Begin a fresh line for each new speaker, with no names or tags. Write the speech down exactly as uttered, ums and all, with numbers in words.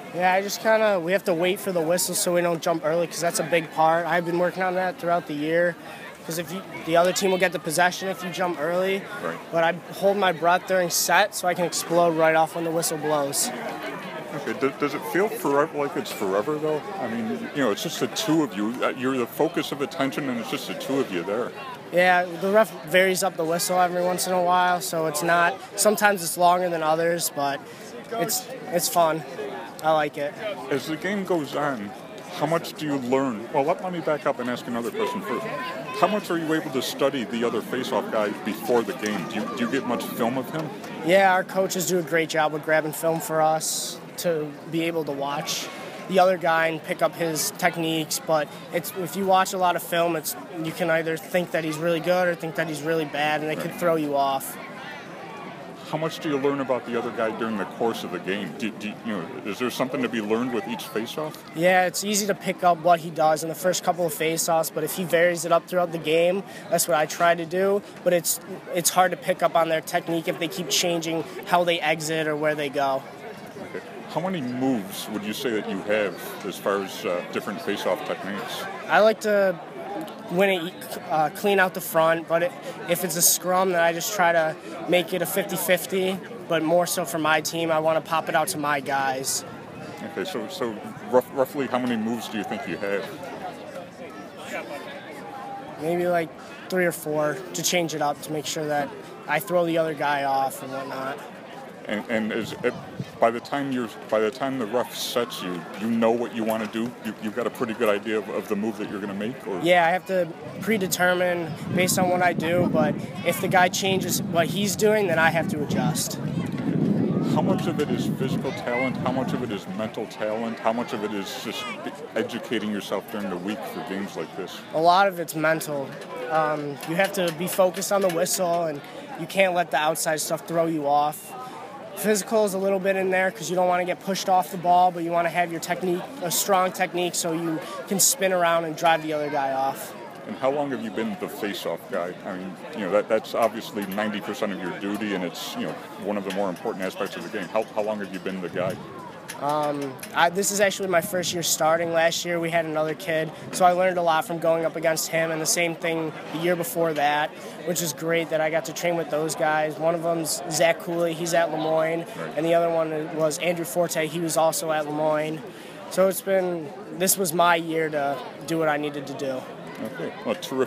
Yeah, I just kind of, we have to wait for the whistle so we don't jump early because that's a big part. I've been working on that throughout the year because if you, the other team will get the possession if you jump early.
Right.
But I hold my breath during set so I can explode right off when the whistle blows.
Okay. Does, does it feel forever like it's forever though? I mean, you know, it's just the two of you. You're the focus of attention, and it's just the two of you there.
Yeah, the ref varies up the whistle every once in a while, so it's not. Sometimes it's longer than others, but it's it's fun. I like it.
As the game goes on, how much do you learn? Well, let, let me back up and ask another question first. How much are you able to study the other face-off guy before the game? Do you, do you get much film of him?
Yeah, our coaches do a great job with grabbing film for us to be able to watch the other guy and pick up his techniques. But it's if you watch a lot of film, it's you can either think that he's really good or think that he's really bad, and it
Right.
can throw you off.
How much do you learn about the other guy during the course of the game? Do, do, you know, is there something to be learned with each face-off?
Yeah, it's easy to pick up what he does in the first couple of face-offs, but if he varies it up throughout the game, that's what I try to do. But it's it's hard to pick up on their technique if they keep changing how they exit or where they go.
Okay. How many moves would you say that you have as far as uh, different face-off techniques?
I like to win it, uh, clean out the front, but it, if it's a scrum, then I just try to make it a fifty-fifty, but more so for my team, I want to pop it out to my guys.
Okay, so so rough, roughly how many moves do you think you have?
Maybe like three or four to change it up to make sure that I throw the other guy off and whatnot.
And, and is it, by the time you're by the time the ref sets you, you know what you want to do. You, you've got a pretty good idea of, of the move that you're going to make. Or?
Yeah, I have to predetermine based on what I do, but if the guy changes what he's doing, then I have to adjust.
How much of it is physical talent? How much of it is mental talent? How much of it is just educating yourself during the week for games like this?
A lot of it's mental. Um, you have to be focused on the whistle, and you can't let the outside stuff throw you off. Physical is a little bit in there because you don't want to get pushed off the ball, but you want to have your technique, a strong technique, so you can spin around and drive the other guy off.
And how long have you been the face-off guy? I mean, you know, that, that's obviously ninety percent of your duty, and it's, you know, one of the more important aspects of the game. How, how long have you been the guy?
Um, I, this is actually my first year starting. Last year we had another kid, so I learned a lot from going up against him, and the same thing the year before that, which is great that I got to train with those guys. One of them's Zach Cooley, he's at Le Moyne,
Right.
and the other one was Andrew Forte, he was also at Le Moyne. So it's been, this was my year to do what I needed to do.
Okay, well, terrific.